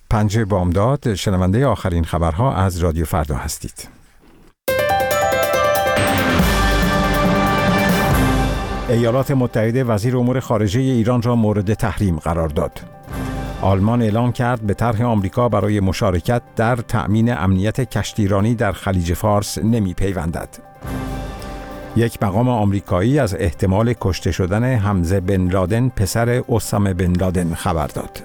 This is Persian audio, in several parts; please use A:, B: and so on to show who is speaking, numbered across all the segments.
A: 5 بامداد، شنونده آخرین خبرها از رادیو فردا هستید. ایالات متحده وزیر امور خارجه ایران را مورد تحریم قرار داد. آلمان اعلام کرد به طرح آمریکا برای مشارکت در تأمین امنیت کشتیرانی در خلیج فارس نمی پیوندد. یک مقام آمریکایی از احتمال کشته شدن حمزه بن لادن پسر اسامه بن لادن خبر داد.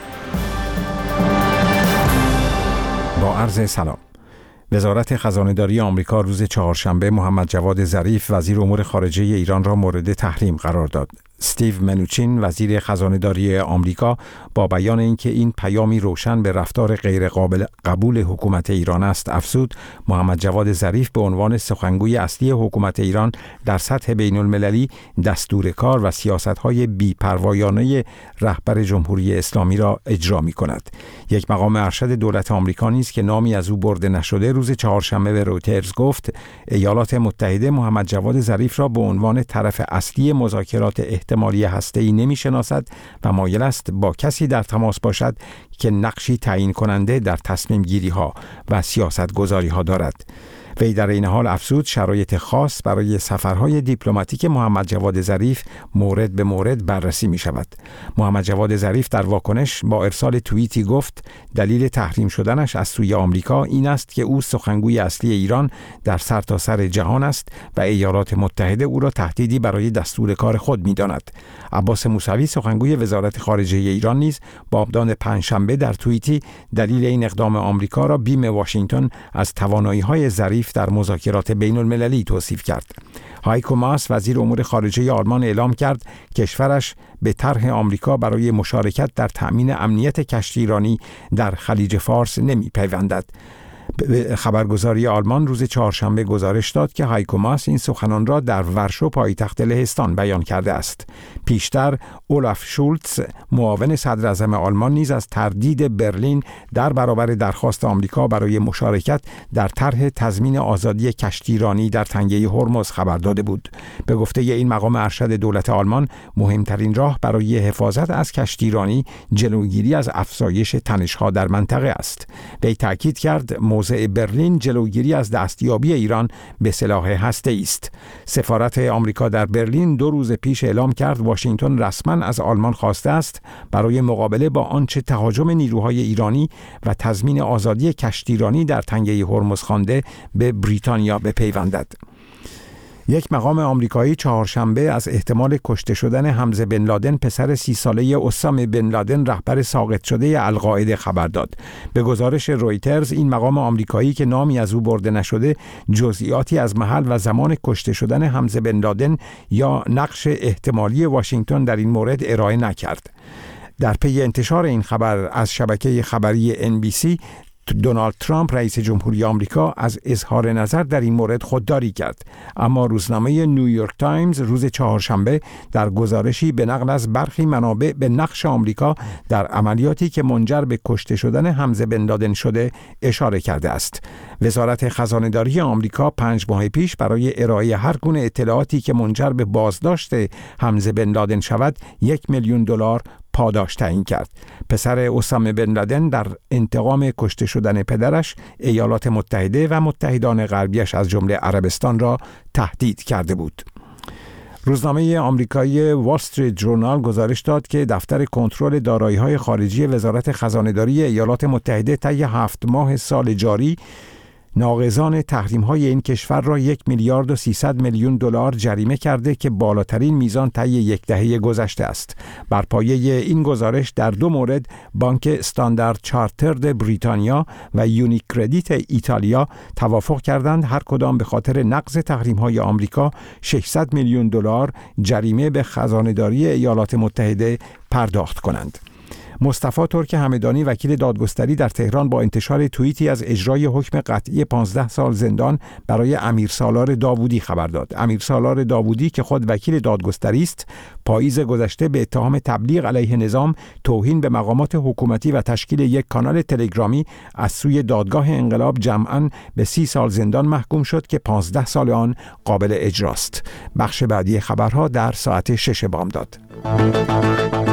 A: با عرض سلام. وزارت خزانه‌داری آمریکا روز چهارشنبه محمد جواد ظریف وزیر امور خارجه ایران را مورد تحریم قرار داد. استیو منوچین وزیر خزانه‌داری آمریکا با بیان اینکه این پیامی روشن به رفتار غیر قابل قبول حکومت ایران است افزود محمد جواد ظریف به عنوان سخنگوی اصلی حکومت ایران در سطح بین المللی دستور کار و سیاست‌های بی‌پروایانه رهبر جمهوری اسلامی را اجرا می‌کند. یک مقام ارشد دولت آمریکا نیز که نامی از او برده نشده روز چهارشنبه به رویترز گفت ایالات متحده محمد جواد ظریف را به عنوان طرف اصلی مذاکرات احتمالی هسته‌ای نمی‌شناسد و مایل است با کسی در تماس باشد که نقشی تعیین کننده در تصمیم گیری ها و سیاست گذاری ها دارد. وی در این حال افزود شرایط خاص برای سفرهای دیپلماتیک محمد جواد ظریف مورد به مورد بررسی می شود. محمد جواد ظریف در واکنش با ارسال توییتی گفت دلیل تحریم شدنش از سوی آمریکا این است که او سخنگوی اصلی ایران در سرتاسر جهان است و ایالات متحده او را تهدیدی برای دستور کار خود می داند. عباس موسوی سخنگوی وزارت خارجه ایران نیز بامداد پنجشنبه در توییتی دلیل این اقدام آمریکا را بیم واشنگتن از توانایی‌های ظریف در مذاکرات بین المللی توصیف کرد. هایکو ماس وزیر امور خارجه آلمان اعلام کرد کشورش به طرح آمریکا برای مشارکت در تأمین امنیت کشتیرانی در خلیج فارس نمی پیوندد. خبرگزاری آلمان روز چهارشنبه گزارش داد که هایکو ماس این سخنان را در ورشو پایتخت لهستان بیان کرده است. پیشتر اولاف شولتز معاون صدر اعظم آلمان نیز از تردید برلین در برابر درخواست آمریکا برای مشارکت در طرح تضمین آزادی کشتیرانی در تنگه هرمز خبر داده بود. به گفته این مقام ارشد دولت آلمان مهمترین راه برای حفاظت از کشتیرانی جلوگیری از افزایش تنش‌ها در منطقه است. وی تاکید کرد موضع برلین جلوگیری از دستیابی ایران به سلاح هسته‌ای است. سفارت آمریکا در برلین 2 روز پیش اعلام کرد واشنگتن رسما از آلمان خواسته است برای مقابله با آنچه تهاجم نیروهای ایرانی و تضمین آزادی کشتیرانی در تنگه هرمز خوانده به بریتانیا بپیوندد. یک مقام آمریکایی چهارشنبه از احتمال کشته شدن حمزه بن لادن پسر 30 ساله اسامه بن لادن رهبر ساقط شده القاعده خبر داد. به گزارش رویترز این مقام آمریکایی که نامی از او برده نشده جزئیاتی از محل و زمان کشته شدن حمزه بن لادن یا نقش احتمالی واشنگتن در این مورد ارائه نکرد. در پی انتشار این خبر از شبکه خبری NBC دونالد ترامپ رئیس جمهوری آمریکا از اظهار نظر در این مورد خودداری کرد، اما روزنامه نیویورک تایمز روز چهارشنبه در گزارشی به نقل از برخی منابع به نقش آمریکا در عملیاتی که منجر به کشته شدن حمزه بن لادن شده اشاره کرده است. وزارت خزانه‌داری آمریکا 5 ماه پیش برای ارائه هر گونه اطلاعاتی که منجر به بازداشت حمزه بن لادن شود $1,000,000 پاداش تعیین کرد. پسر اسامه بن لادن در انتقام کشته شدن پدرش ایالات متحده و متحدان غربیش از جمله عربستان را تهدید کرده بود. روزنامه آمریکایی وال استریت ژورنال گزارش داد که دفتر کنترل دارایی‌های خارجی وزارت خزانه‌داری ایالات متحده طی 7 ماه سال جاری ناقضان تحریم‌های این کشور را $1,300,000,000 جریمه کرده که بالاترین میزان طی 1 دهه گذشته است. بر پایه این گزارش در 2 مورد بانک استاندارد چارترد بریتانیا و یونیکردیت ایتالیا توافق کردند هر کدام به خاطر نقض تحریم‌های آمریکا $600,000,000 جریمه به خزانه‌داری ایالات متحده پرداخت کنند. مصطفی ترک همدانی وکیل دادگستری در تهران با انتشار توییتی از اجرای حکم قطعی 15 سال زندان برای امیرسالار داوودی خبر داد. امیرسالار داوودی که خود وکیل دادگستری است، پاییز گذشته به اتهام تبلیغ علیه نظام، توهین به مقامات حکومتی و تشکیل یک کانال تلگرامی از سوی دادگاه انقلاب جمعاً به 30 سال زندان محکوم شد که 15 سال آن قابل اجراست. بخش بعدی خبرها در ساعت 6 بامداد.